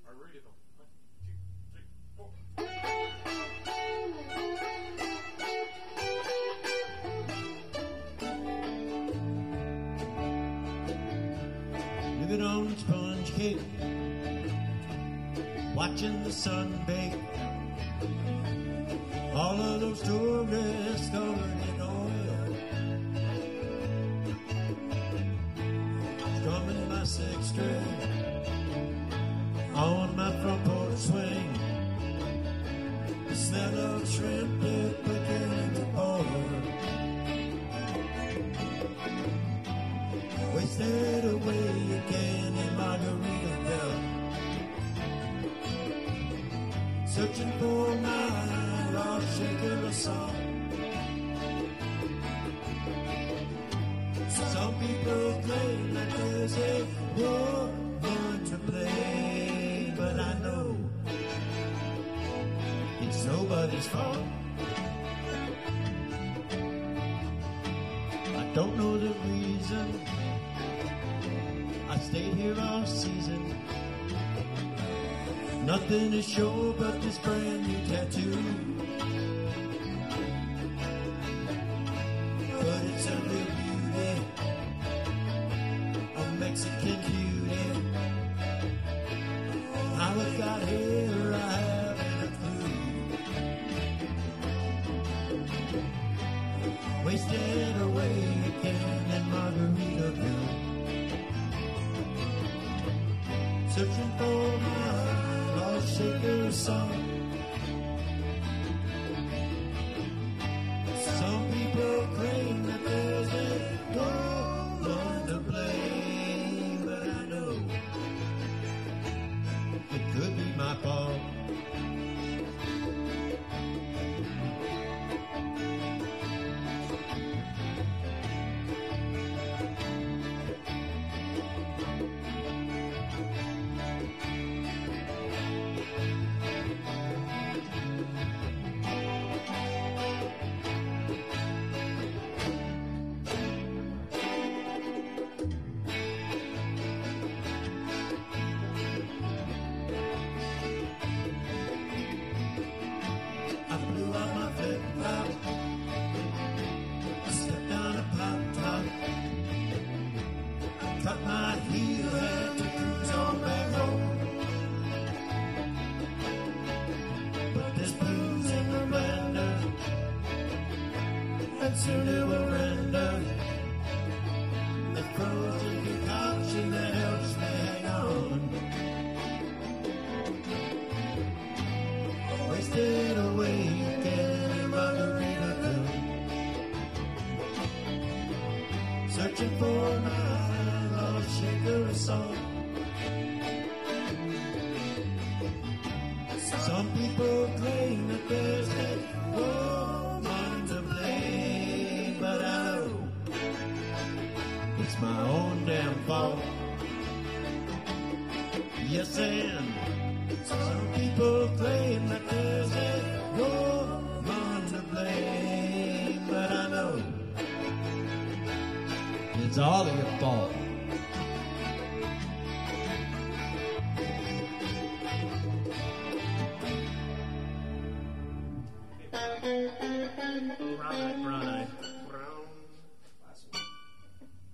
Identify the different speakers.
Speaker 1: ready though. 1, 2, 3, 4.
Speaker 2: Living on sponge cake, watching the sun bake. All of those tourists covered in oil, strumming my sixth string on my front porch swing. The smell of shrimp dip beginning to boil. Wasted away again in Margaritaville, searching for my lost shaker of song. Some people claim that there's a woman to blame, but I know it's nobody's fault. I don't know the reason I stayed here all season. Nothing is sure but this brand new tattoo. But it's a real beauty, a Mexican cutie. How it got here, I haven't a clue. Wasted away again in Margaritaville, searching for my lost shaker song. Some people claim that there's a woman to blame, but I know it could be my fault. Cut my heel, had to cruise on back home. But there's blues in the blender, and soon it will render. The frozen concoction that helps me hang on. Wasted away again in Margaritaville, searching for my shaker of song. Some people claim that there's a woman to blame, but I know it's my own damn fault. Yes, and some people claim that there's a woman to blame, but I know it's all your fault.
Speaker 1: Brown eye.